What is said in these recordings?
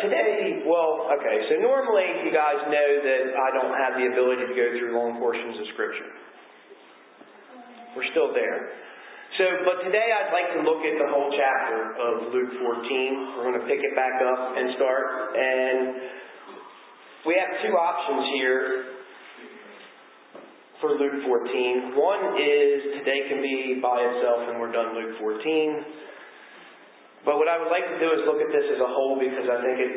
So normally you guys know that I don't have the ability to go through long portions of Scripture. We're still there. But today I'd like to look at the whole chapter of Luke 14. We're going to pick it back up and start. And we have two options here for Luke 14. One is today can be by itself and we're done Luke 14. But what I would like to do is look at this as a whole, because I think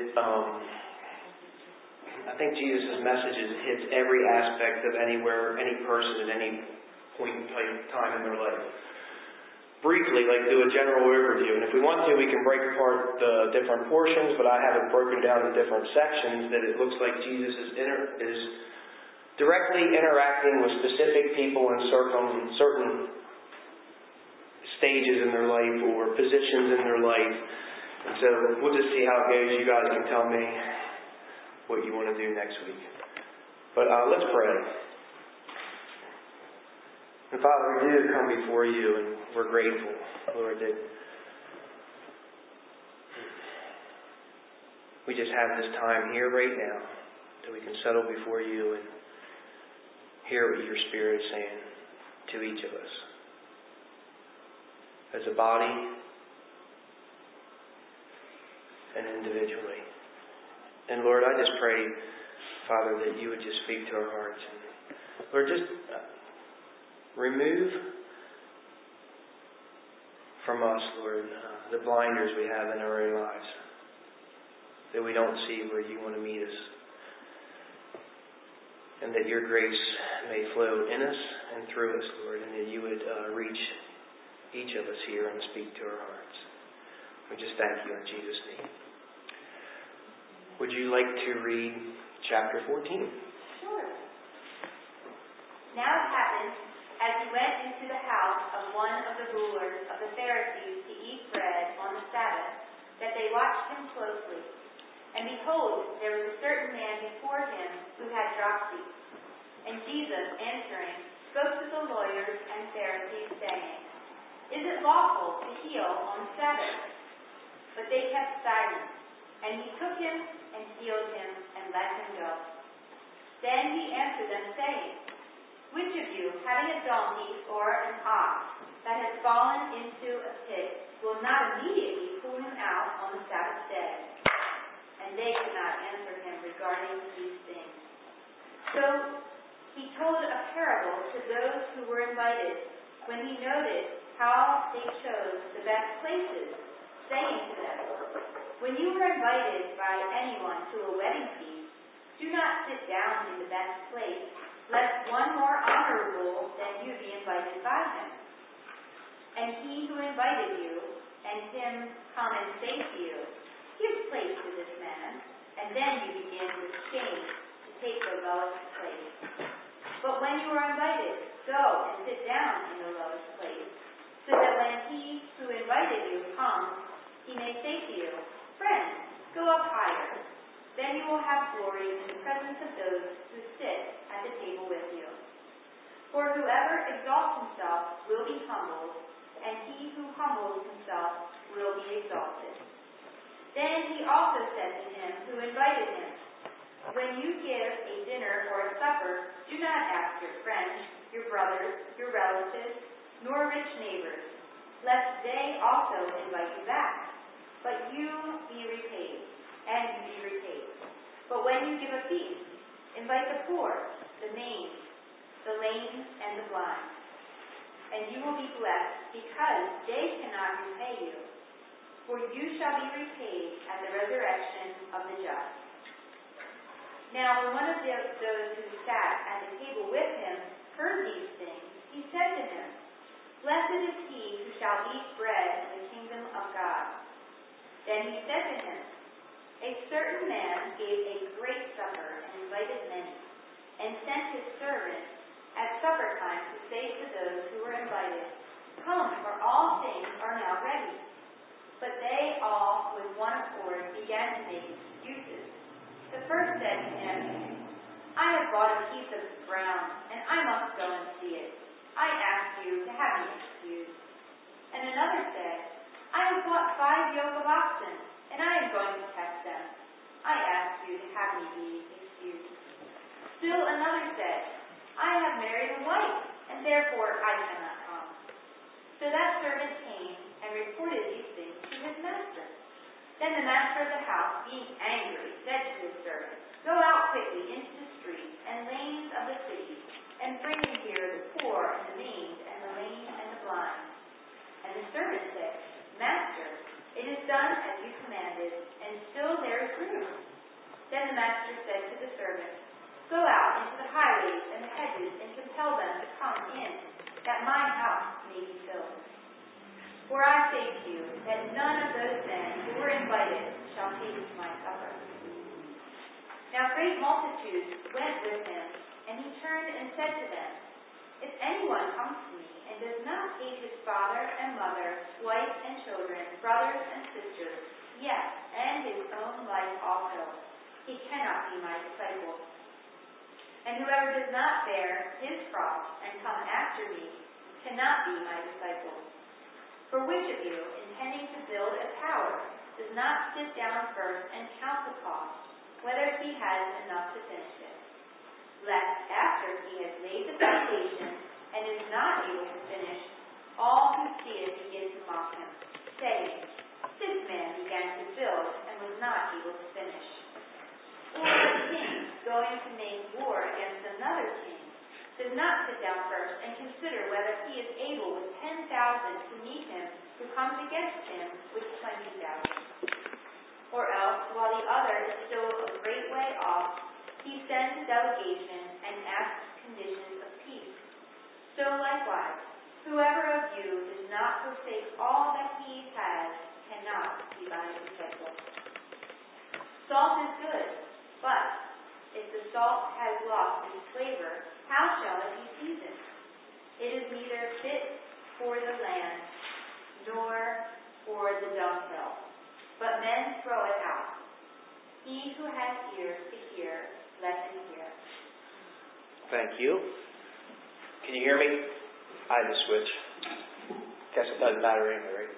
I think Jesus' message hits every aspect of any person at any point in time in their life. Briefly, do a general overview. And if we want to, we can break apart the different portions, but I have it broken down in different sections that it looks like Jesus is directly interacting with specific people in certain stages in their life or positions in their life. And so we'll just see how it goes. You guys can tell me what you want to do next week. But let's pray. And Father, we do come before you and we're grateful, Lord, that we just have this time here right now that we can settle before you and hear what your Spirit is saying to each of us. As a body and individually. And Lord, I just pray, Father, that you would just speak to our hearts. And Lord, just remove from us, Lord, the blinders we have in our own lives, that we don't see where you want to meet us. And that your grace may flow in us and through us, Lord, and that you would reach each of us here and speak to our hearts. We just thank you in Jesus' name. Would you like to read chapter 14? Sure. Now it happened, as he went into the house of one of the rulers of the Pharisees to eat bread on the Sabbath, that they watched him closely. And behold, there was a certain man before him who had dropsy. And Jesus, answering, spoke to the lawyers and Pharisees, saying, Is it lawful to heal on the Sabbath? But they kept silent. And he took him and healed him and let him go. Then he answered them, saying, Which of you, having a donkey or an ox that has fallen into a pit, will not immediately pull him out on the Sabbath day? And they could not answer him regarding these things. So he told a parable to those who were invited, when he noted how they chose the best places, saying to them, When you are invited by anyone to a wedding feast, do not sit down in the best place, lest one more honorable than you be invited by him. And he who invited you, and him come and say to you, Give place to this man, and then you begin with shame to take the lowest place. But when you are invited, go and sit down in the lowest place, so that when he who invited you comes, he may say to you, Friend, go up higher. Then you will have glory in the presence of those who sit at the table with you. For whoever exalts himself will be humbled, and he who humbles himself will be exalted. Then he also said to him who invited him, When you give a dinner or a supper, do not ask your friends, your brothers, your relatives, nor rich neighbors, lest they also invite you back. But you be repaid, and you be repaid. But when you give a feast, invite the poor, the maimed, the lame, and the blind. And you will be blessed, because they cannot repay you. For you shall be repaid at the resurrection of the just. Now when one of those who sat at the table with him heard these things, he said to him, Blessed is he who shall eat bread in the kingdom of God. Then he said to him, A certain man gave a great supper and invited many, and sent his servant at supper time to say to those who were invited, Come, for all things are now ready. But they all, with one accord, began to make excuses. The first said to him, I have bought a piece of ground, and I must go and see it. I ask you to have me excused. And another said, I have bought 5 yoke of oxen, and I am going to test them, have married a wife, and therefore I cannot come." So that servant came and reported these things to his master. Then the master of the house, being angry, said to his servant, "Go out quickly into the streets and lanes of the city, and bring in here the poor and the maimed and the lame and the blind." And the servant said, "Master, it is done as you commanded, and still there is room." Then the master said to the servant, "Go out into the highways and the hedges and compel them to come in, that my house may be filled. For I say to you that none of those men who were invited shall taste my supper." Now great multitudes went with him, and he turned and said to them, "If anyone comes to me and does not hate his father and mother, wife and children, brothers and sisters, yes, and his own life also, he cannot be my disciple. And whoever does not bear his cross and come after me cannot be my disciple. For which of you, intending to build a tower, does not sit down first and count the cost, whether he has enough to finish it? Lest after he has laid the foundation and is not able to finish, all who see it begin to mock him, saying, 'This man began to build and was not able to finish.' Or a king going to make war against another king does not sit down first and consider whether he is able with 10,000 to meet him who comes against him with 20,000. Or else, while the other is still a great way off, he sends a delegation and asks conditions of peace. So likewise, whoever of you does not forsake all that he has cannot be my disciple. Salt is good, but if the salt has lost its flavor, how shall it be seasoned? It is neither fit for the land nor for the dunghill, but men throw it out. He who has ears to hear, let him hear." Thank you. Can you hear me? I had to switch. Guess it doesn't matter anyway, right?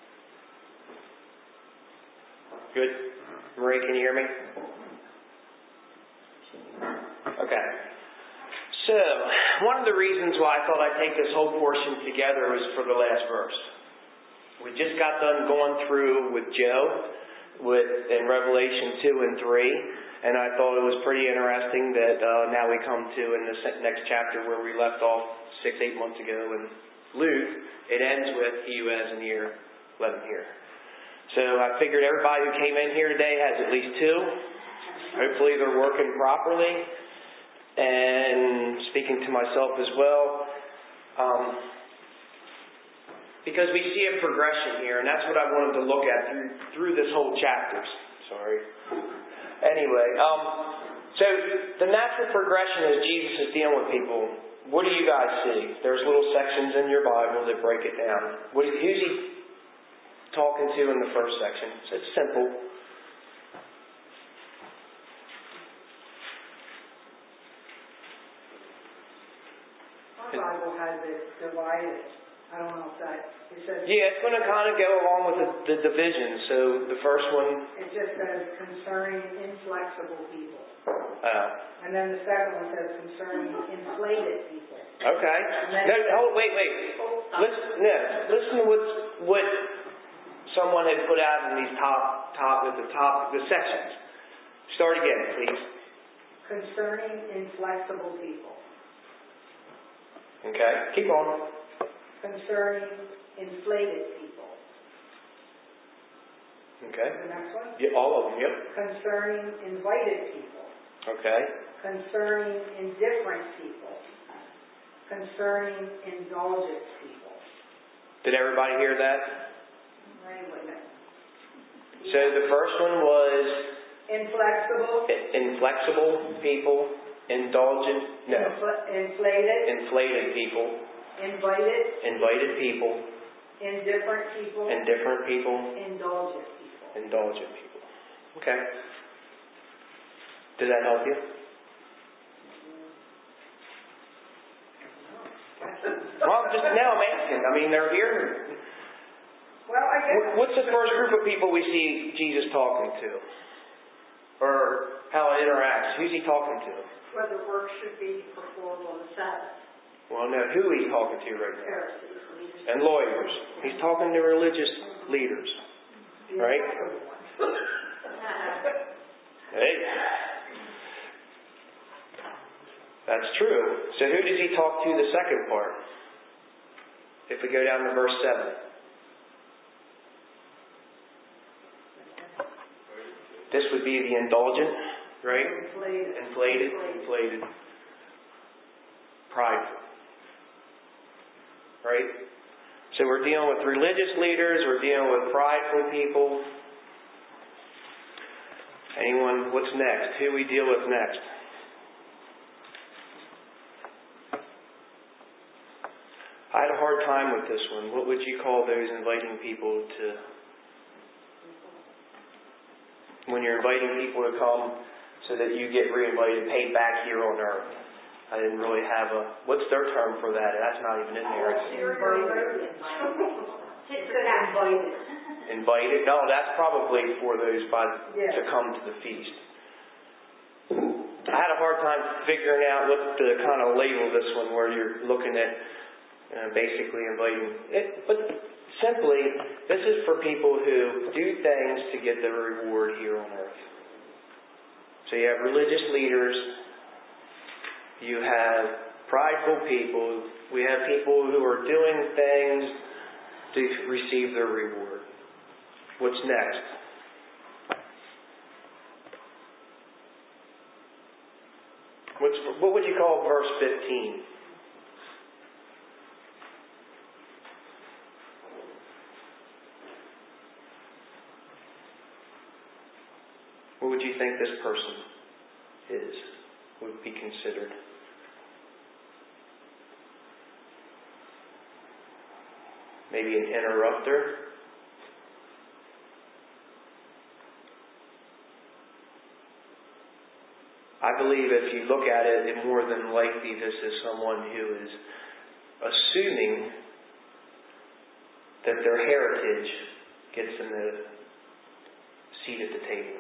Good. Marie, can you hear me? Okay. So, one of the reasons why I thought I'd take this whole portion together was for the last verse. We just got done going through with Joe in Revelation 2 and 3, and I thought it was pretty interesting that now we come to in the next chapter where we left off 6-8 months ago in Luke. It ends with, "He who has an ear, let him hear." So I figured everybody who came in here today has at least two. Hopefully they're working properly. And speaking to myself as well, because we see a progression here, and that's what I wanted to look at through this whole chapter. Sorry. Anyway, so the natural progression as Jesus is dealing with people, what do you guys see? There's little sections in your Bible that break it down. Who's he talking to in the first section? So it's simple. Our Bible has it divided. I don't know if that... It says, yeah, it's going to kind of go along with the division. So the first one... It just says concerning inflexible people. Oh. And then the second one says concerning inflated people. Okay. No, wait. Listen to what someone had put out in these the sections. Start again, please. Concerning inflexible people. Okay. Keep on. Concerning inflated people. Okay. The next one? Yeah, all of them, yep. Concerning invited people. Okay. Concerning indifferent people. Concerning indulgent people. Did everybody hear that? Wait a minute. So the first one was inflexible people, inflated people, invited people, indifferent people, indulgent people. Okay. Does that help you? Well, just now I'm asking. I mean, they're here. Well, I guess... What's the first group of people we see Jesus talking to? Or how it interacts. Who's he talking to? Whether work should be performed on the Sabbath. Well, no, who he's talking to right now? Pharisees. And lawyers. He's talking to religious leaders. Right? Hey. That's true. So who does he talk to the second part? If we go down to verse 7. This would be the indulgent, right? Inflated. Prideful. Right? So we're dealing with religious leaders, we're dealing with prideful people. Anyone, what's next? Who we deal with next? I had a hard time with this one. What would you call those inviting people to... When you're inviting people to come so that you get re-invited, paid back here on earth. I didn't really have a... What's their term for that? That's not even in there. Invited? No, that's probably for those to come to the feast. I had a hard time figuring out what to kind of label this one where you're looking at basically inviting it. But simply, this is for people who do things to get the reward here on earth. So you have religious leaders. You have prideful people. We have people who are doing things to receive their reward. What's next? What would you call verse 15? What would you think this person would be considered? Maybe an interrupter? I believe if you look at it, more than likely this is someone who is assuming that their heritage gets them a seat at the table.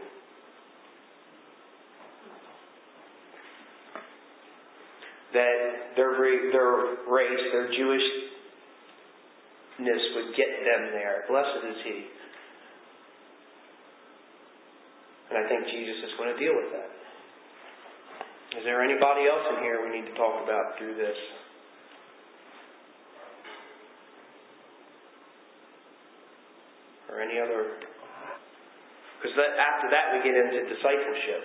That their race, their Jewishness would get them there. Blessed is he. And I think Jesus is going to deal with that. Is there anybody else in here we need to talk about through this? Or any other? Because after that we get into discipleship.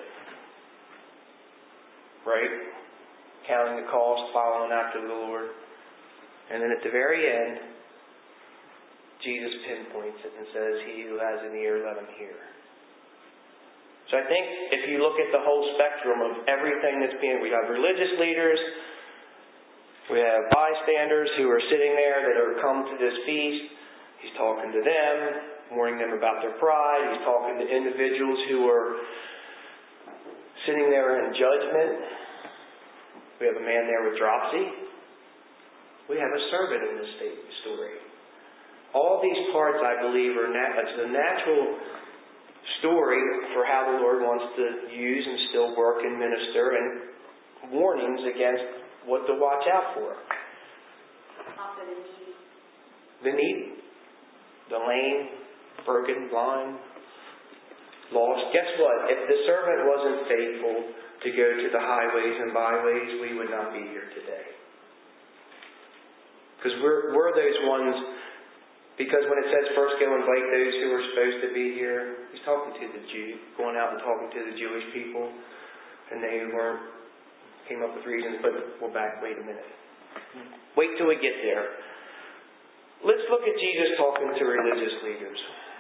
Right? Counting the cost, following after the Lord. And then at the very end, Jesus pinpoints it and says, "He who has an ear, let him hear." So I think if you look at the whole spectrum of everything that's being... We have religious leaders. We have bystanders who are sitting there that are come to this feast. He's talking to them, warning them about their pride. He's talking to individuals who are sitting there in judgment. We have a man there with dropsy. We have a servant in this story. All these parts, I believe, it's a natural story for how the Lord wants to use and still work and minister, and warnings against what to watch out for. Also the needy. The needy. The lame, broken, blind, lost. Guess what? If the servant wasn't faithful to go to the highways and byways, we would not be here today. Because we're those ones. Because when it says first go invite those who are supposed to be here, he's talking to the Jew, going out and talking to the Jewish people, and they came up with reasons, but wait a minute. Wait till we get there. Let's look at Jesus talking to religious leaders.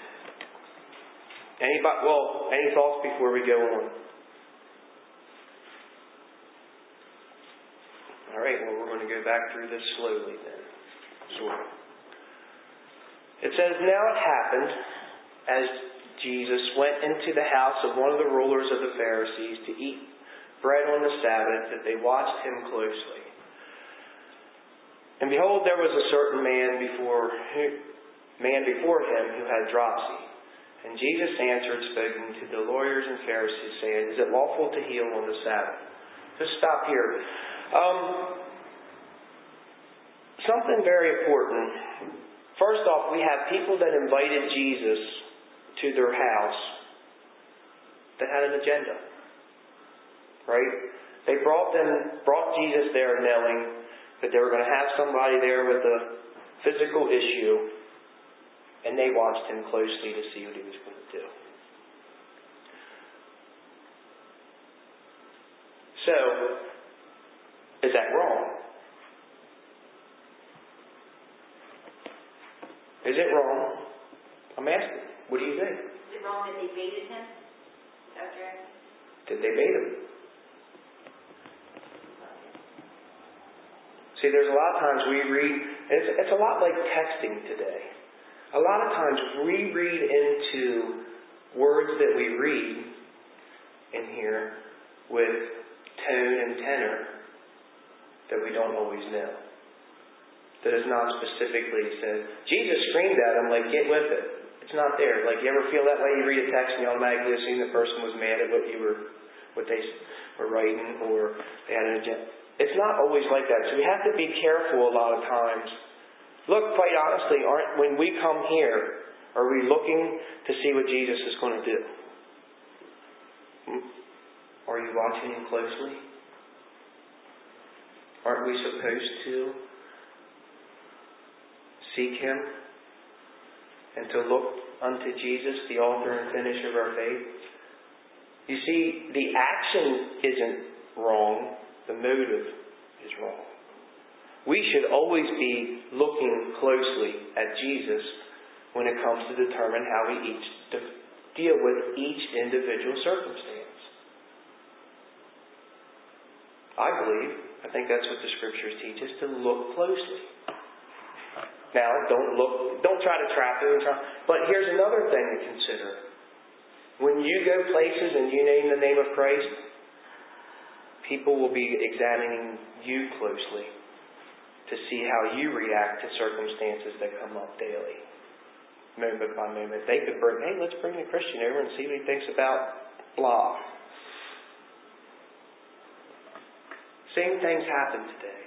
Any thoughts before we go on? All right, we're going to go back through this slowly then. Sort of. It says, "Now it happened, as Jesus went into the house of one of the rulers of the Pharisees to eat bread on the Sabbath, that they watched him closely. And behold, there was a certain man before him who had dropsy. And Jesus answered, speaking to the lawyers and Pharisees, saying, is it lawful to heal on the Sabbath? Just stop here. Something very important. First off, we have people that invited Jesus to their house that had an agenda. Right? They brought Jesus there knowing that they were going to have somebody there with a physical issue, and they watched him closely to see what he was going to do. So, is that wrong? Is it wrong? I'm asking. What do you think? Is it wrong that they baited him? Is that what you're asking? Did they bait him? See, there's a lot of times we read, it's a lot like texting today. A lot of times we read into words that we read in here with tone and tenor that we don't always know. That is not specifically said. Jesus screamed at him like, get with it. It's not there. Like, you ever feel that way? You read a text and you automatically assume the person was mad at what they were writing, or they had an agenda. It's not always like that. So we have to be careful a lot of times. Look, quite honestly, when we come here, are we looking to see what Jesus is going to do? Are you watching him closely? Aren't we supposed to seek him and to look unto Jesus, the author and finisher of our faith? You see, the action isn't wrong. The motive is wrong. We should always be looking closely at Jesus when it comes to determine how we deal with each individual circumstance. I think that's what the Scriptures teach us, to look closely. Now, don't try to trap it. But here's another thing to consider. When you go places and you name the name of Christ, people will be examining you closely to see how you react to circumstances that come up daily, moment by moment. They could let's bring the Christian over and see what he thinks about blah. Same things happen today.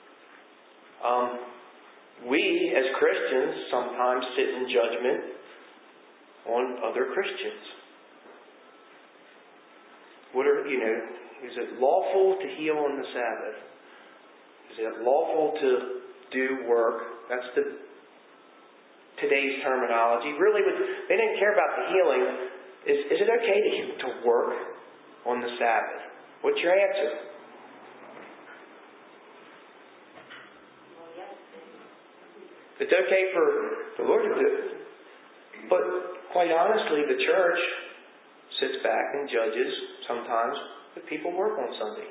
We, as Christians, sometimes sit in judgment on other Christians. Is it lawful to heal on the Sabbath? Is it lawful to do work? That's today's terminology. Really, they didn't care about the healing. Is it okay to work on the Sabbath? What's your answer? Well, yes. It's okay for the Lord to do it. But quite honestly, the church sits back and judges sometimes that people work on Sunday.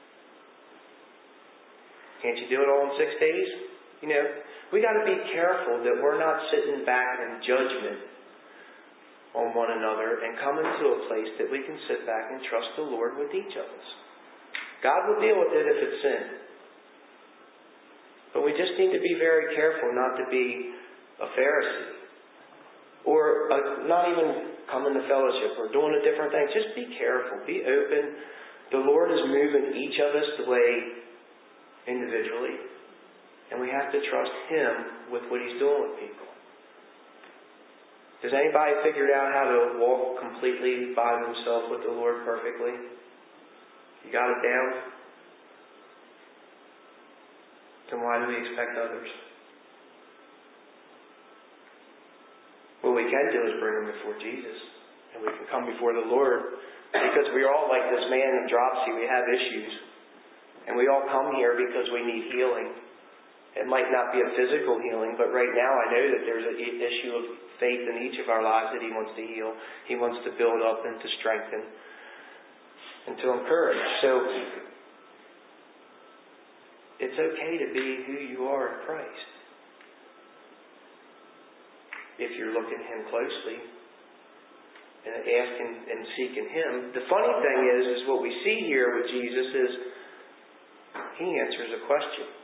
Can't you do it all in 6 days? We got to be careful that we're not sitting back in judgment on one another and come into a place that we can sit back and trust the Lord with each of us. God will deal with it if it's sin. But we just need to be very careful not to be a Pharisee. Or not even coming to fellowship or doing a different thing. Just be careful. Be open. The Lord is moving each of us the way individually. And we have to trust Him with what He's doing with people. Has anybody figured out how to walk completely by themselves with the Lord perfectly? You got it down? Then why do we expect others? What we can do is bring them before Jesus. And we can come before the Lord. Because we're all like this man in dropsy. We have issues. And we all come here because we need healing. It might not be a physical healing, but right now I know that there's an issue of faith in each of our lives that He wants to heal. He wants to build up and to strengthen and to encourage. So it's okay to be who you are in Christ. If you're looking at Him closely and asking and seeking Him. The funny thing is what we see here with Jesus is He answers a question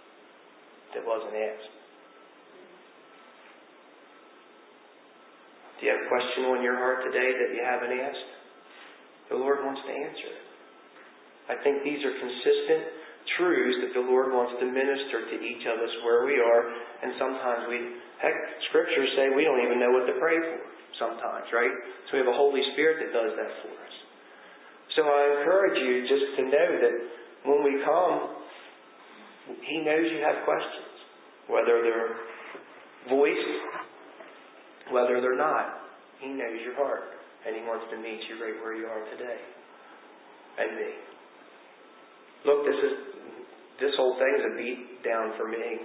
that wasn't asked. Do you have a question on your heart today that you haven't asked? The Lord wants to answer it. I think these are consistent truths that the Lord wants to minister to each of us where we are. And sometimes Scriptures say we don't even know what to pray for sometimes, right? So we have a Holy Spirit that does that for us. So I encourage you just to know that when we come, He knows you have questions. Whether they're voiced, whether they're not. He knows your heart. And He wants to meet you right where you are today. And me. Look, this whole thing's a beat down for me.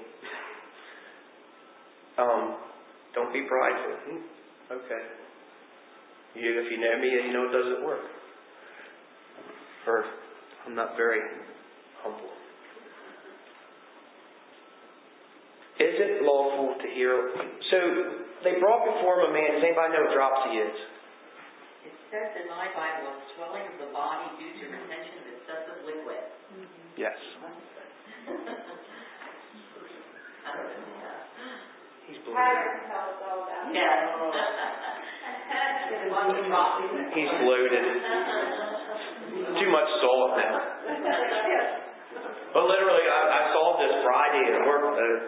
Don't be prideful. Okay. If you know me, you know it doesn't work. Or I'm not very humble. Is it lawful to heal? So they brought before him a man. Does anybody know what dropsy is? It says in my Bible, a swelling of the body due to retention of excessive liquid. Yes. He's bloated. Yes. He's bloated. Too much salt now. But literally, I saw this Friday at work.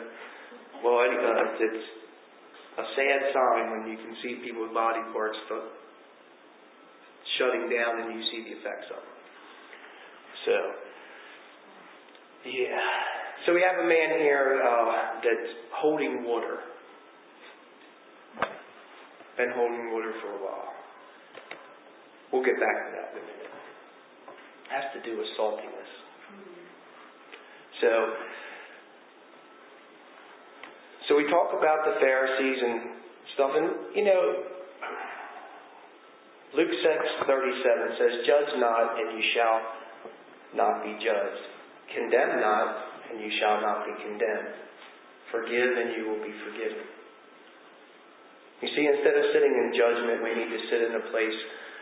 It's a sad sign when you can see people's body parts shutting down and you see the effects of it. So, yeah. So we have a man here that's holding water. Been holding water for a while. We'll get back to that in a minute. It has to do with saltiness. So we talk about the Pharisees and stuff, and Luke 6:37 says, "Judge not, and you shall not be judged. Condemn not, and you shall not be condemned. Forgive, and you will be forgiven." You see, instead of sitting in judgment, we need to sit in a place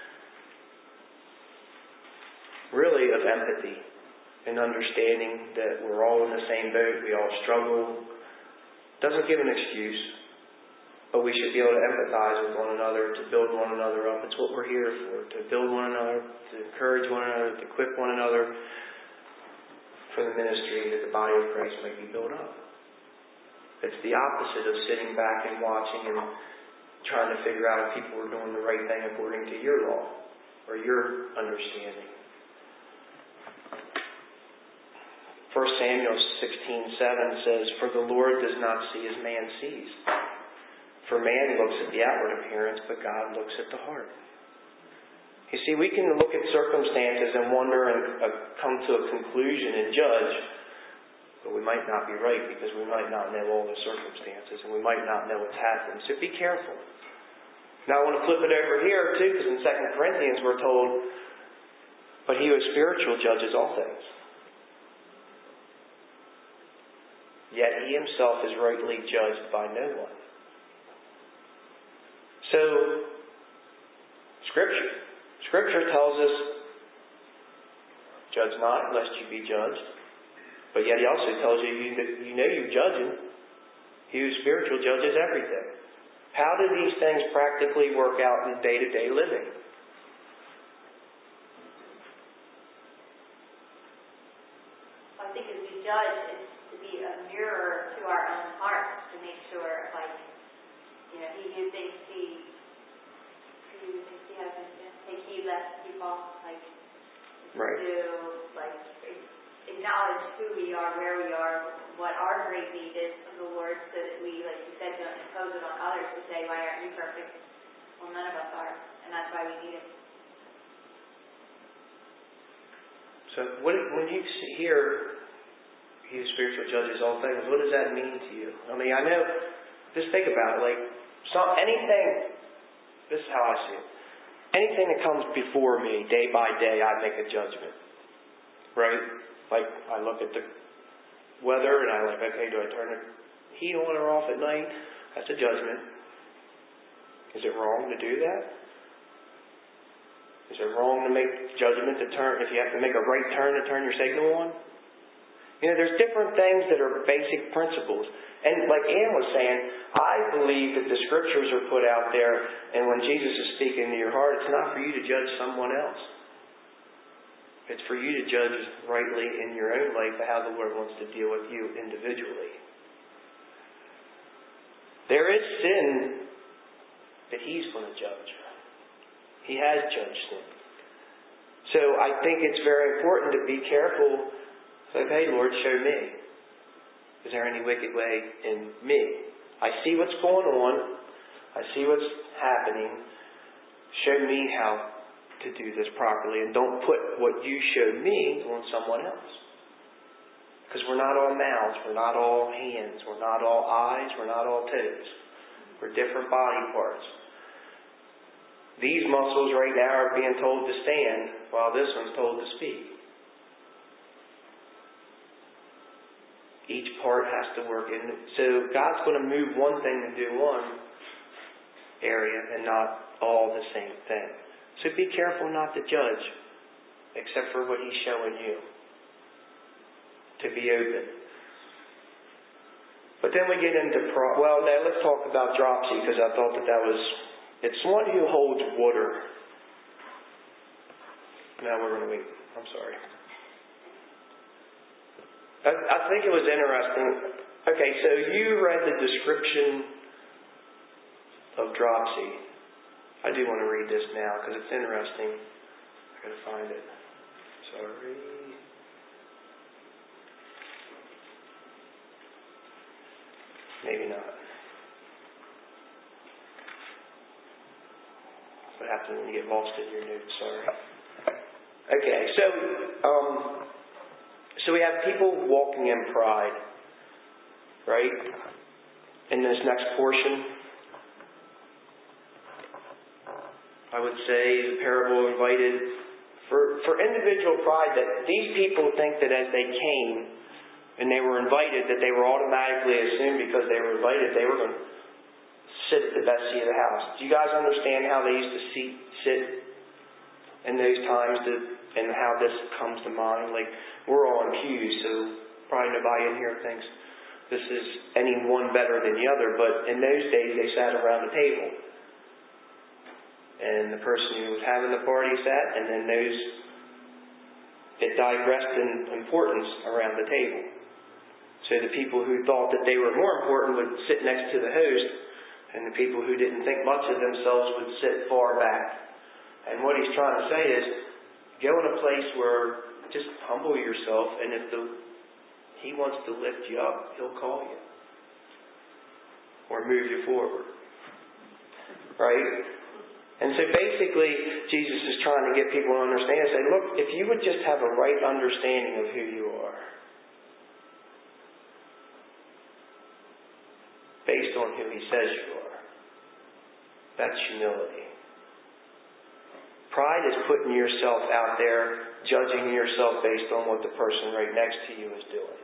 really of empathy and understanding that we're all in the same boat. We all struggle. Doesn't give an excuse, but we should be able to empathize with one another, to build one another up. It's what we're here for, to build one another, to encourage one another, to equip one another for the ministry that the body of Christ may be built up. It's the opposite of sitting back and watching and trying to figure out if people are doing the right thing according to your law or your understanding. 1 Samuel 16:7 says, "For the Lord does not see as man sees. For man looks at the outward appearance, but God looks at the heart." You see, we can look at circumstances and wonder and come to a conclusion and judge, but we might not be right because we might not know all the circumstances and we might not know what's happened. So be careful. Now I want to flip it over here too, because in 2 Corinthians we're told, "But he who is spiritual judges all things. Yet he himself is rightly judged by no one." So, Scripture tells us, "Judge not, lest you be judged." But yet He also tells you that you're judging. He who is spiritual judges everything. How do these things practically work out in day-to-day living? I think as we judge, it's to be a mirror to our own hearts to make sure, he who thinks he has take heed lest he fall, right. To acknowledge who we are, where we are, what our great need is of the Lord, so that we, like you said, don't impose it on others to say, "Why aren't you perfect?" Well, none of us are, and that's why we need it. So when you hear He who spiritual judges all things, what does that mean to you? I mean, I know, just think about it, anything, this is how I see it. Anything that comes before me, day by day, I make a judgment. Right? I look at the weather and okay, do I turn the heat on or off at night? That's a judgment. Is it wrong to do that? Is it wrong to make judgment if you have to make a right turn to turn your signal on? There's different things that are basic principles. And like Ann was saying, I believe that the Scriptures are put out there, and when Jesus is speaking to your heart, it's not for you to judge someone else. It's for you to judge rightly in your own life how the Lord wants to deal with you individually. There is sin that He's going to judge. He has judged sin. So I think it's very important to be careful. Like, hey, Lord, show me. Is there any wicked way in me? I see what's going on. I see what's happening. Show me how to do this properly. And don't put what you show me on someone else. Because we're not all mouths. We're not all hands. We're not all eyes. We're not all toes. We're different body parts. These muscles right now are being told to stand, while this one's told to speak. Each part has to work in. So God's going to move one thing to do one area and not all the same thing. So be careful not to judge, except for what He's showing you. To be open. But then we get into now let's talk about dropsy, because I thought that was... It's one who holds water. Now we're going to wait. I'm sorry. I think it was interesting. Okay, so you read the description of dropsy. I do want to read this now because it's interesting. I got to find it. Sorry. Maybe not. What happens when you get lost in your notes? Sorry. Okay, so we have people walking in pride, right? In this next portion, I would say the parable invited for individual pride, that these people think that as they came and they were invited, that they were automatically assumed because they were invited, they were going to sit at the best seat of the house. Do you guys understand how they used to sit in those times, and how this comes to mind? Like, we're all in pews, so probably nobody in here thinks this is any one better than the other, but in those days they sat around the table. And the person who was having the party sat, and then it digressed in importance around the table. So the people who thought that they were more important would sit next to the host, and the people who didn't think much of themselves would sit far back. And what he's trying to say is, go in a place where just humble yourself, and if He wants to lift you up, He'll call you. Or move you forward. Right? And so basically, Jesus is trying to get people to understand, say, look, if you would just have a right understanding of who you are, based on who He says you are, that's humility. Pride is putting yourself out there, judging yourself based on what the person right next to you is doing.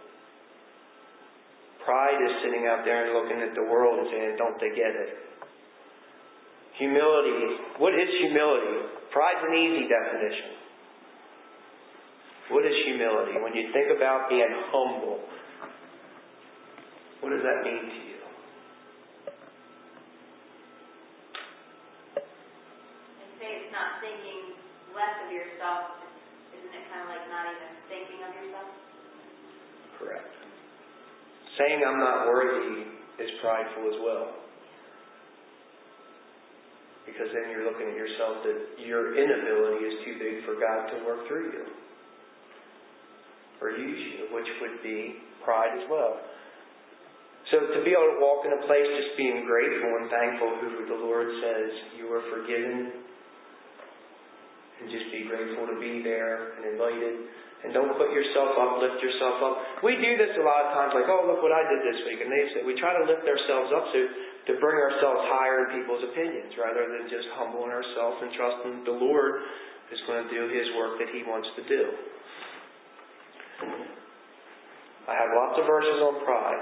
Pride is sitting out there and looking at the world and saying, don't they get it? Humility. What is humility? Pride's an easy definition. What is humility? When you think about being humble, what does that mean to you? Not thinking less of yourself, isn't it kind of like not even thinking of yourself? Correct. Saying I'm not worthy is prideful as well. Because then you're looking at yourself that your inability is too big for God to work through you. Or use you, which would be pride as well. So to be able to walk in a place just being grateful and thankful who the Lord says you are forgiven, and just be grateful to be there and invited. And don't put yourself up, lift yourself up. We do this a lot of times, like, oh, look what I did this week. And we try to lift ourselves up to bring ourselves higher in people's opinions, rather than just humbling ourselves and trusting the Lord is going to do His work that He wants to do. I have lots of verses on pride.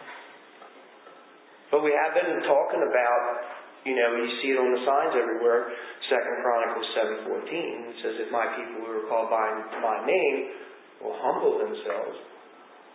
But we have been talking about, you see it on the signs everywhere. 2 Chronicles 7:14. It says, if my people who are called by my name will humble themselves,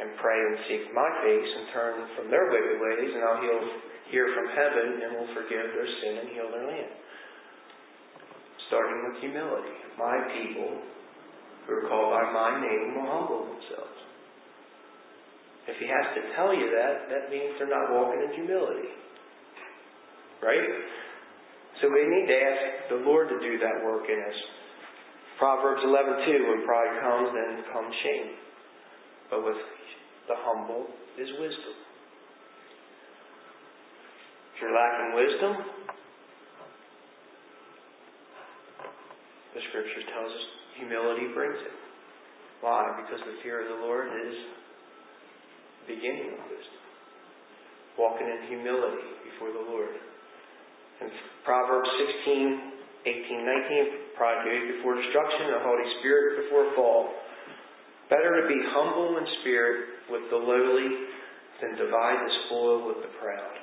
and pray and seek my face and turn from their wicked ways, and He'll hear from heaven and will forgive their sin and heal their land. Starting with humility. My people who are called by my name will humble themselves. If He has to tell you that, that means they're not walking in humility. Right? So we need to ask the Lord to do that work in us. Proverbs 11:2, when pride comes, then comes shame. But with the humble is wisdom. If you're lacking wisdom, the Scripture tells us humility brings it. Why? Because the fear of the Lord is the beginning of wisdom. Walking in humility before the Lord. And Proverbs 16:18-19, pride goes before destruction, a haughty spirit before a fall. Better to be humble in spirit with the lowly than divide the spoil with the proud.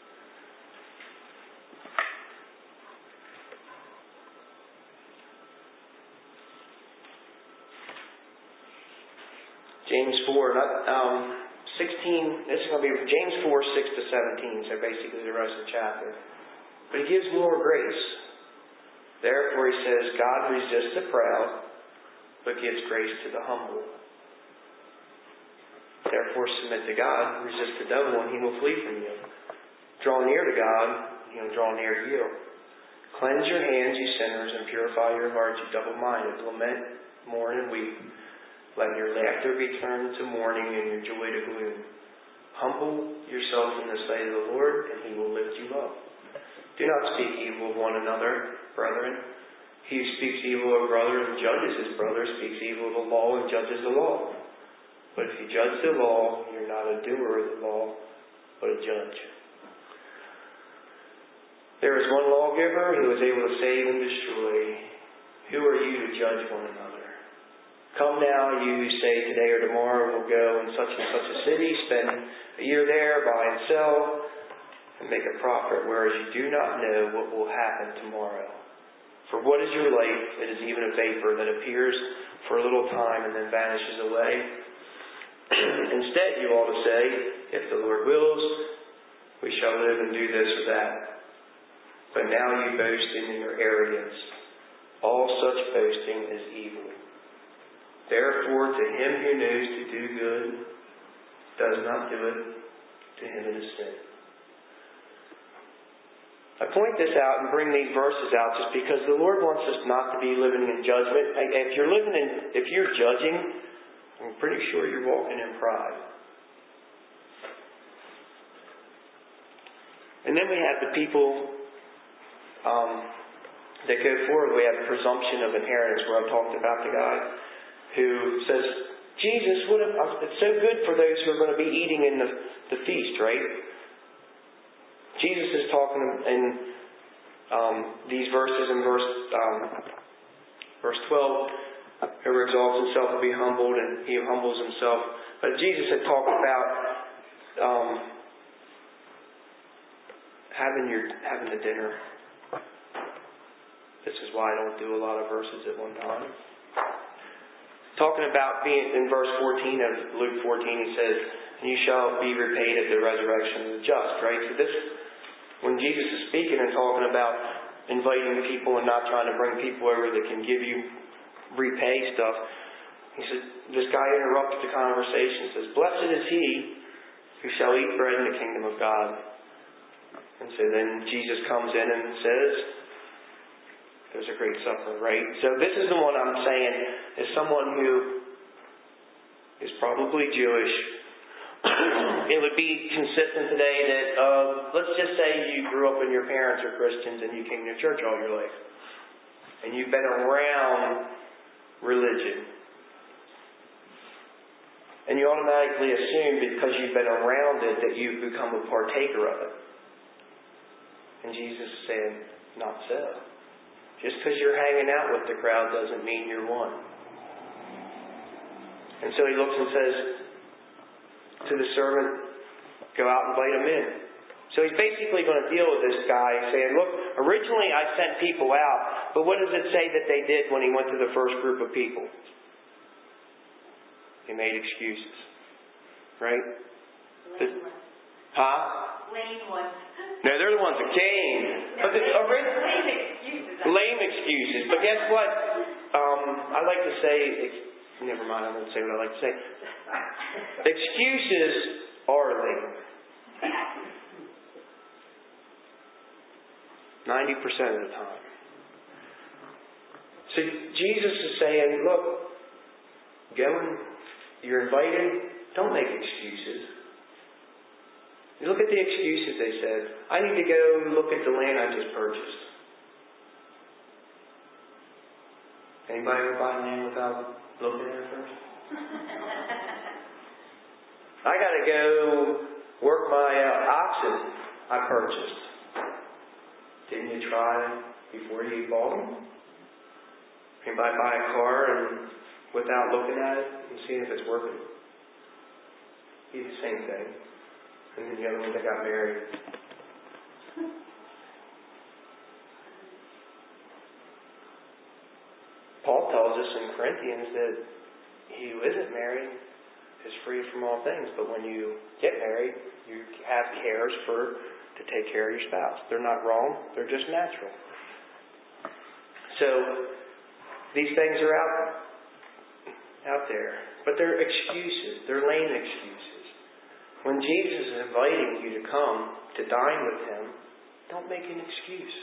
James 4, 16, this is going to be James 4, 6-17, so basically the rest of the chapter. But He gives more grace. Therefore He says, God resists the proud, but gives grace to the humble. Therefore submit to God, resist the devil, and he will flee from you. Draw near to God, and He will draw near to you. Cleanse your hands, you sinners, and purify your hearts, you double-minded. Lament, mourn, and weep. Let your laughter be turned to mourning and your joy to gloom. Humble yourself in the sight of the Lord, and He will lift you up. Do not speak evil of one another, brethren. He who speaks evil of a brother and judges his brother speaks evil of the law and judges the law. But if you judge the law, you're not a doer of the law, but a judge. There is one lawgiver who is able to save and destroy. Who are you to judge one another? Come now, you who say today or tomorrow we'll go in such and such a city, spend a year there, buy and sell, and make a profit, whereas you do not know what will happen tomorrow. For what is your life? It is even a vapor that appears for a little time and then vanishes away. Instead, you ought to say, if the Lord wills, we shall live and do this or that. But now you boast in your arrogance. All such boasting is evil. Therefore, to him who knows to do good, does not do it, to him it is sin. I point this out and bring these verses out just because the Lord wants us not to be living in judgment. If you're judging, I'm pretty sure you're walking in pride. And then we have the people that go forward. We have presumption of inheritance, where I talked about the guy who says, Jesus, it's so good for those who are going to be eating in the feast, right? Jesus is talking in these verses in verse 12, whoever exalts himself will be humbled, and he who humbles himself. But Jesus had talked about having the dinner. This is why I don't do a lot of verses at one time. Talking about being in verse 14 of Luke 14, he says, "And you shall be repaid at the resurrection of the just." Right? So this, when Jesus is speaking and talking about inviting people and not trying to bring people over that can give you repay stuff, he says, this guy interrupted the conversation and says, "Blessed is he who shall eat bread in the kingdom of God." And so then Jesus comes in and says, there's a great supper, right? So this is the one I'm saying is someone who is probably Jewish. It would be consistent today that, let's just say you grew up and your parents are Christians and you came to church all your life. And you've been around religion. And you automatically assume because you've been around it that you've become a partaker of it. And Jesus is saying, not so. Just because you're hanging out with the crowd doesn't mean you're one. And so he looks and says to the servant, go out and invite him in. So he's basically going to deal with this guy saying, look, originally I sent people out, but what does it say that they did when he went to the first group of people? He made excuses. right? Lame ones. Huh? Lame ones. No, they're the ones that came. But Lame excuses. lame excuses. But guess what? I like to say, never mind, I'm going to say what I like to say. Excuses are lame. 90% of the time. So Jesus is saying, look, go and you're invited. Don't make excuses. You look at the excuses they said. I need to go look at the land I just purchased. Anybody ever buy land without looking at it first? I got to go work my oxen I purchased. Didn't you try before you bought them? Anybody buy a car and without looking at it and seeing if it's working? It's the same thing. And then the other one that got married. Paul tells us in Corinthians that he who isn't married is free from all things. But when you get married, you have cares to take care of your spouse. They're not wrong. They're just natural. So these things are out there. But they're excuses. They're lame excuses. When Jesus is inviting you to come to dine with Him, don't make an excuse.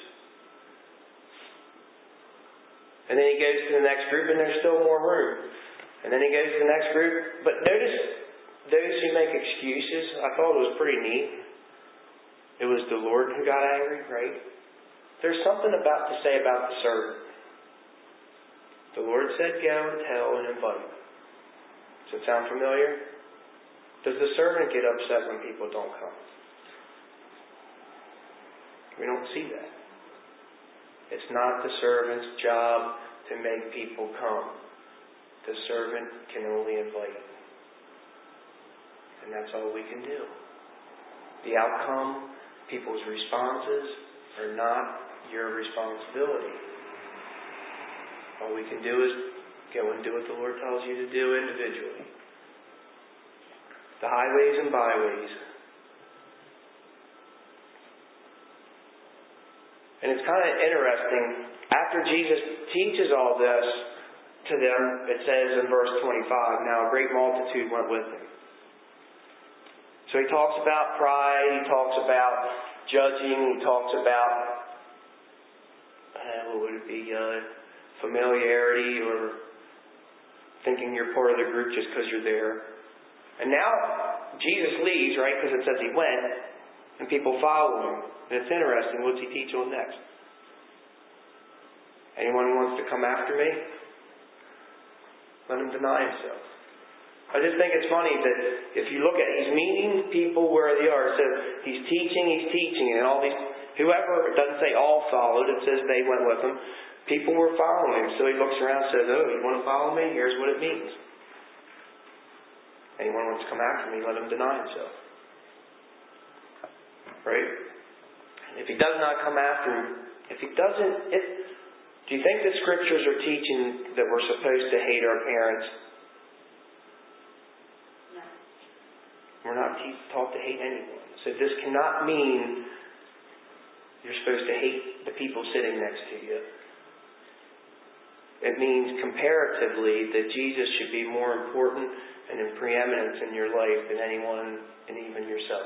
And then He goes to the next group and there's still more room. And then He goes to the next group. But notice those who make excuses, I thought it was pretty neat. It was the Lord who got angry, right? There's something to say about the servant. The Lord said, go and tell and invite. Does it sound familiar? Does the servant get upset when people don't come? We don't see that. It's not the servant's job to make people come. The servant can only invite. And that's all we can do. The outcome, people's responses, are not your responsibility. All we can do is go and do what the Lord tells you to do individually. The highways and byways. And it's kind of interesting. After Jesus teaches all this to them, it says in verse 25, now a great multitude went with Him. So He talks about pride. He talks about judging. He talks about, what would it be, familiarity or thinking you're part of the group just because you're there. And now Jesus leaves, right? Because it says He went, and people follow Him. And it's interesting. What's He teach on next? Anyone who wants to come after me, let him deny himself. I just think it's funny that if you look at it, He's meeting people where they are. It says He's teaching, and all these, whoever, it doesn't say all followed, it says they went with Him. People were following Him. So He looks around and says, oh, you want to follow me? Here's what it means. Anyone wants to come after me, let him deny himself. Right? And if he does not come after him, if he doesn't, do you think the scriptures are teaching that we're supposed to hate our parents? No. We're not taught to hate anyone. So this cannot mean you're supposed to hate the people sitting next to you. It means comparatively that Jesus should be more important and in preeminence in your life than anyone and even yourself.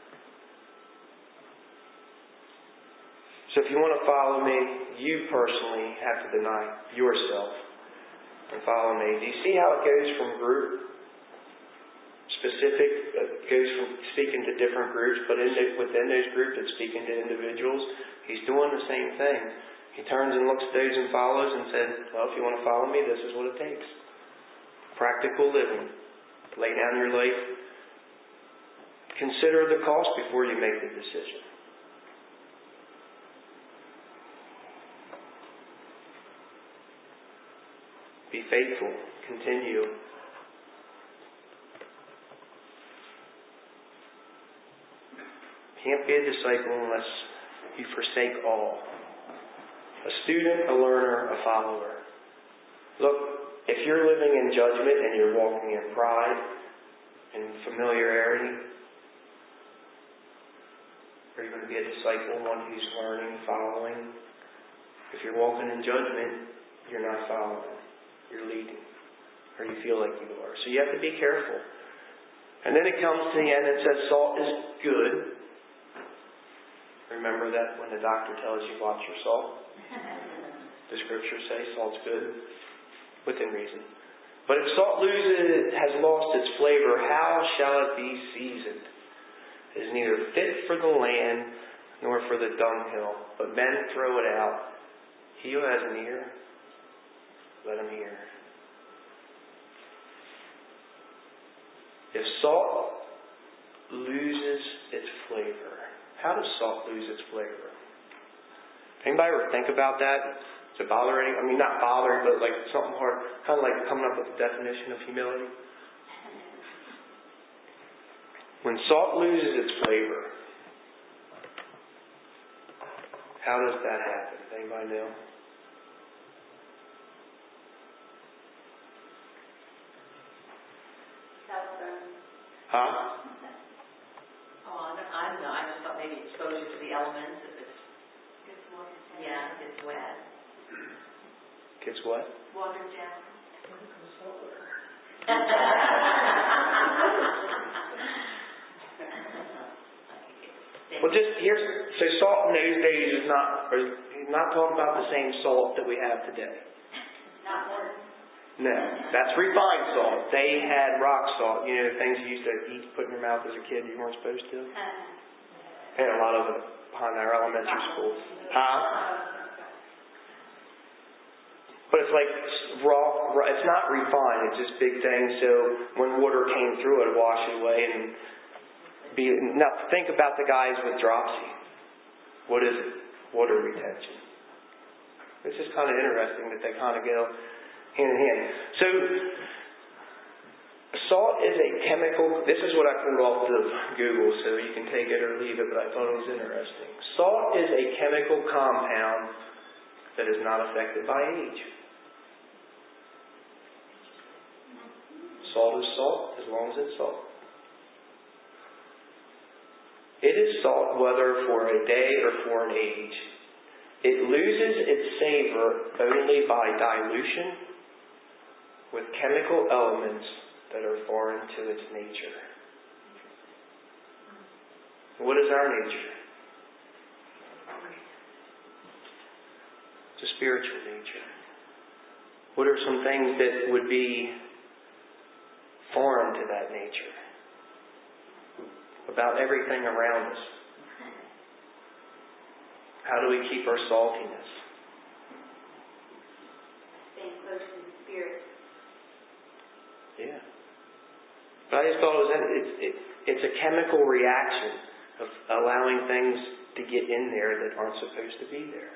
So if you want to follow me, you personally have to deny yourself and follow me. Do you see how it goes from group specific, it goes from speaking to different groups, but within those groups it's speaking to individuals? He's doing the same thing. He turns and looks at those and follows and says, well, if you want to follow me, this is what it takes. Practical living. Lay down your life. Consider the cost before you make the decision. Be faithful. Continue. Can't be a disciple unless you forsake all. A student, a learner, a follower. Look, if you're living in judgment and you're walking in pride, and familiarity? Are you going to be a disciple, one who's learning, following? If you're walking in judgment, you're not following. You're leading. Or you feel like you are. So you have to be careful. And then it comes to the end and says salt is good. Remember that when the doctor tells you watch your salt? The scriptures say salt's good. Within reason. But if salt has lost its flavor, how shall it be seasoned? It is neither fit for the land nor for the dunghill, but men throw it out. He who has an ear, let him hear. If salt loses its flavor, how does salt lose its flavor? Anybody ever think about that? Does it bother any? I mean, not bothering, but like something hard, kind of like coming up with a definition of humility. When salt loses its flavor, how does that happen? Anybody know? Huh? Oh, I don't know. I just thought maybe exposure to the elements. If it's wet. Gets what? Watered down. Well, so salt in those days is not talking about the same salt that we have today. Not more. No, that's refined salt. They had rock salt, things you used to eat, put in your mouth as a kid you weren't supposed to. They had a lot of it behind our elementary schools. Huh? But it's like raw, it's not refined, it's just big things, so when water came through it, wash it away and now think about the guys with dropsy. What is it? Water retention. It's just kind of interesting that they kind of go hand in hand. So, salt is a chemical. This is what I pulled off of Google, so you can take it or leave it, but I thought it was interesting. Salt is a chemical compound that is not affected by age. Salt is salt as long as it's salt. It is salt whether for a day or for an age. It loses its savor only by dilution with chemical elements that are foreign to its nature. What is our nature? It's a spiritual nature. What are some things that would be foreign to that nature? About everything around us. How do we keep our saltiness? Staying close to the Spirit. Yeah. But I just thought it's a chemical reaction of allowing things to get in there that aren't supposed to be there.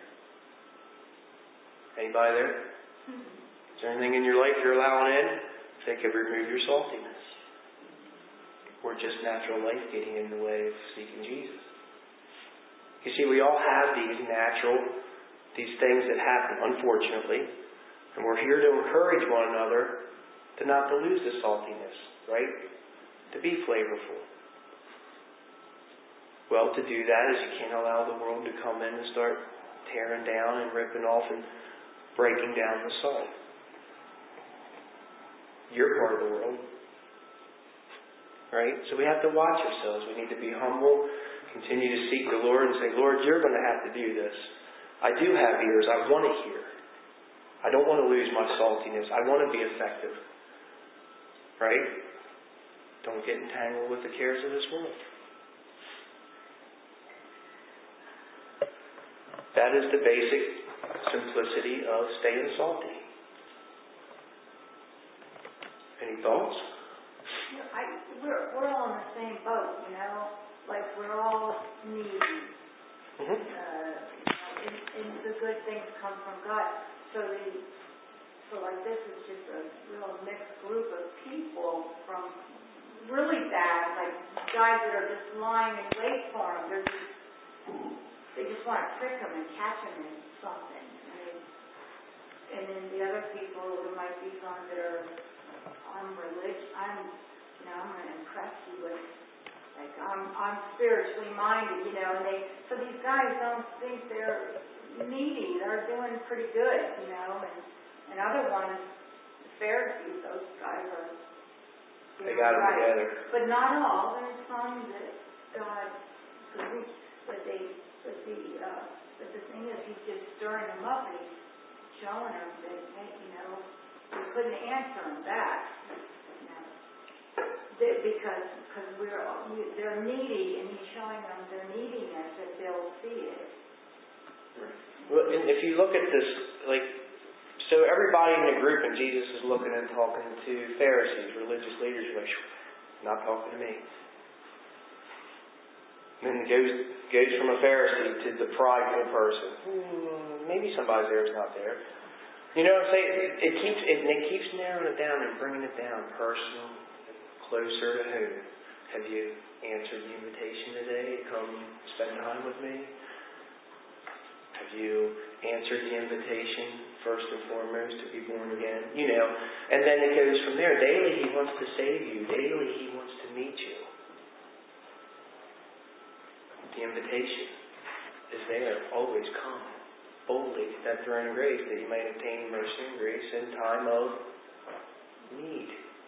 Anybody there? Is there anything in your life you're allowing in that could remove your saltiness? Or just natural life getting in the way of seeking Jesus. You see, we all have these things that happen, unfortunately. And we're here to encourage one another not to lose the saltiness, right? To be flavorful. Well, to do that is you can't allow the world to come in and start tearing down and ripping off and breaking down the salt. You're part of the world. Right? So we have to watch ourselves. We need to be humble, continue to seek the Lord and say, Lord, you're going to have to do this. I do have ears. I want to hear. I don't want to lose my saltiness. I want to be effective. Right? Don't get entangled with the cares of this world. That is the basic simplicity of staying salty. Any thoughts? We're all in the same boat, like we're all needy. And the good things come from God. So like this is just a real mixed group of people from really bad, like guys that are just lying in wait for them. They just want to trick them and catch them in something. And then the other people, there might be some that are I'm I'm going to impress you with, like, I'm spiritually minded, and so these guys don't think they're needy. They're doing pretty good, and other ones, the Pharisees, those guys are, they got it together. But not all. There's some that God, but the thing is, He's just stirring them up, and He's showing them that, hey, we couldn't answer them back, because they're needy, and He's showing them their neediness, that they'll see it. Well, and if you look at this, so everybody in the group, and Jesus is looking and talking to Pharisees, religious leaders, not talking to me. And then it goes from a Pharisee to the prideful person. Maybe somebody there is not there. You know what I'm saying? It keeps narrowing it down and bringing it down personal, closer to home. Have you answered the invitation today to come spend time with me? Have you answered the invitation, first and foremost, to be born again? And then it goes from there. Daily He wants to save you. Daily He wants to meet you. The invitation is there. Always come boldly to that throne of grace, that you may obtain mercy and grace in time of need.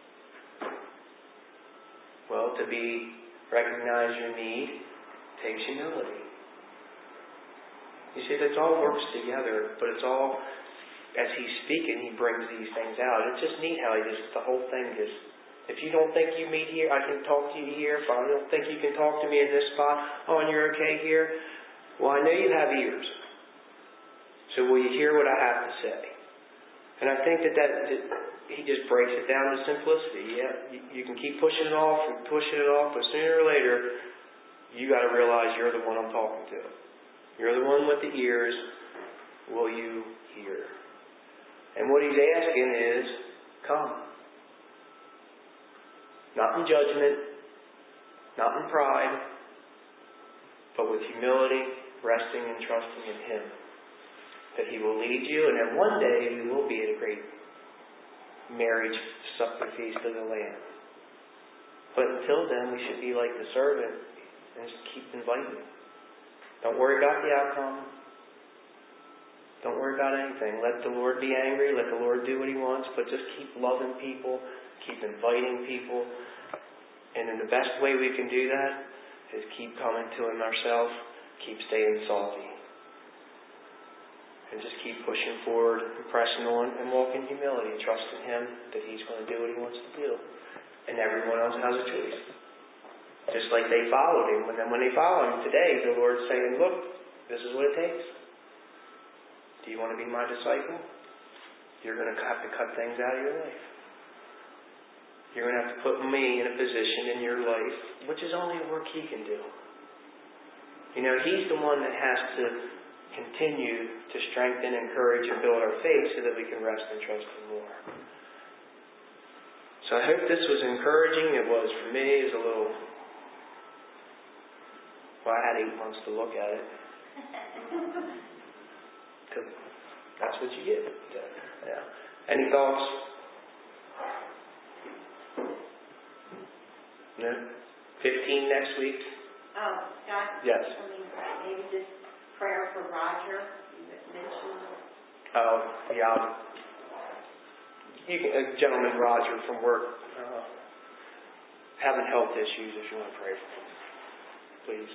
Well, to recognize your need takes humility. You see, that all works together, but it's all, as He's speaking, He brings these things out. It's just neat how the whole thing just, if you don't think you meet here, I can talk to you here. If I don't think you can talk to me in this spot, and you're okay here, well, I know you have ears. So will you hear what I have to say? And I think that He just breaks it down to simplicity. Yeah, you can keep pushing it off, but sooner or later, you got to realize you're the one I'm talking to. You're the one with the ears. Will you hear? And what He's asking is, come. Not in judgment, not in pride, but with humility, resting and trusting in Him. That He will lead you, and that one day we will be at a great marriage supper feast of the Lamb. But until then, we should be like the servant and just keep inviting. Don't worry about the outcome. Don't worry about anything. Let the Lord be angry. Let the Lord do what He wants. But just keep loving people. Keep inviting people. And then the best way we can do that is keep coming to Him ourselves. Keep staying salty. And just keep pushing forward and pressing on and walk in humility, trusting Him that He's going to do what He wants to do. And everyone else has a choice. Just like they followed Him. And then when they follow Him today, the Lord's saying, look, this is what it takes. Do you want to be my disciple? You're going to have to cut things out of your life. You're going to have to put me in a position in your life, which is only work He can do. He's the one that has to continue to strengthen, encourage, and build our faith so that we can rest and trust Him more. So I hope this was encouraging. It was for me. It was a little... Well, I had 8 months to look at it. Because that's what you get. Yeah. Any thoughts? No? 15 next week? Oh, Scott? Yes. Maybe just prayer for Roger. You mentioned. Oh, yeah. A gentleman, Roger, from work, having health issues, if you want to pray for him, please.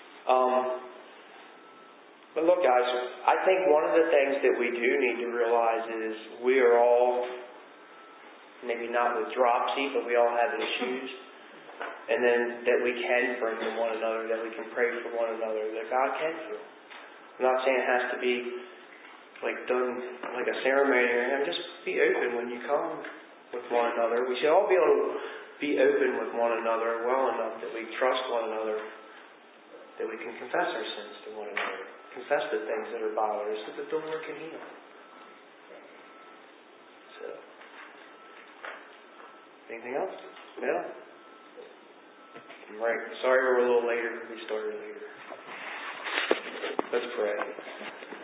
But look, guys, I think one of the things that we do need to realize is we are all, maybe not with dropsy, but we all have issues. And then that we can pray for one another, that we can pray for one another, that God can heal. I'm not saying it has to be done like a ceremony or anything. Just be open when you come with one another. We should all be able to be open with one another well enough that we trust one another, that we can confess our sins to one another, confess the things that are bothering us, so that the Lord can heal. So, anything else? Yeah? Right. Sorry we're a little later. We started later. Let's pray.